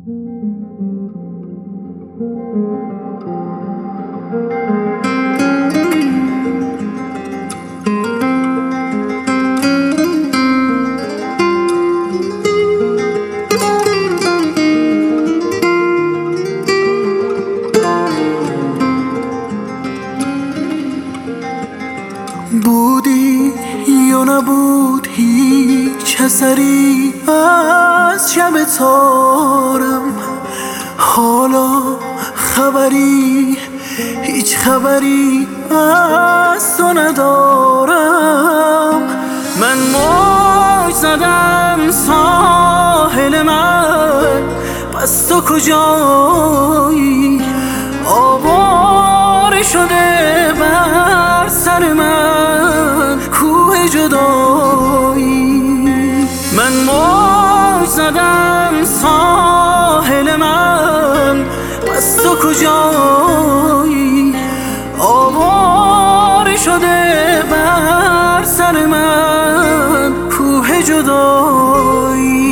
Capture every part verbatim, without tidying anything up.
بودی یا نبود هیچ اثری از شب تارم، حالا خبری هیچ خبری از تو ندارم. من موج زدم ساحل من، پس تو کجایی؟ آواره شده بر سر من کوه جدایی. من موج زدم ساحل من، پس تو کجایی؟ آواره شده بر سر من کوه جدایی.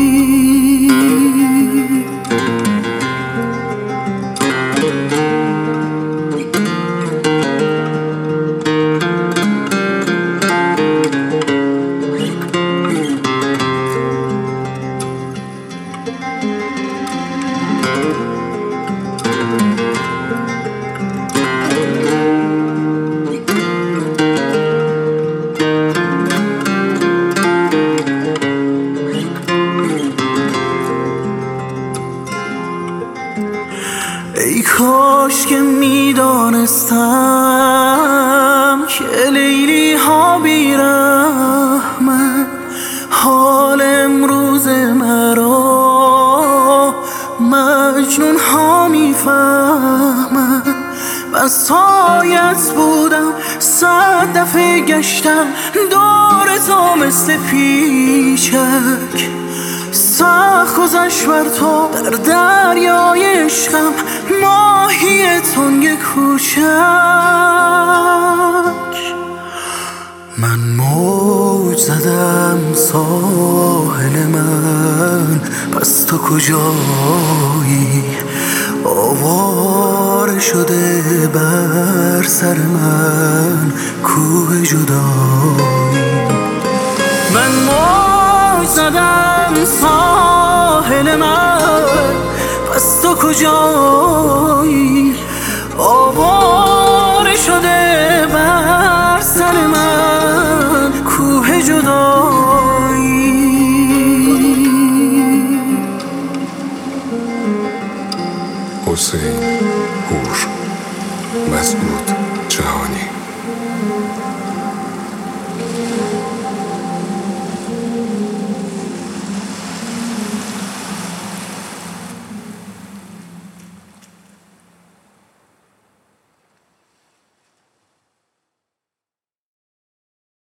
ای کاش که میدانستم که لیلی ها بیرحمن، حال امروز مرا مجنون ها میفهمن. بس هایت بودم صد دفعه گشتم دور تو مثل پیچک، سخت گذشت بر تو در دریای عشقم ماهی تنگ کوچک. من موج زدم ساحل من، پس تو کجایی؟ آواره شده بر سر من کوه جدایی. من موج زدم ساحل من، پس تو کجایی؟ آواره شده بر سر من کوه جدایی. حسین هوش، مسعود جهانی.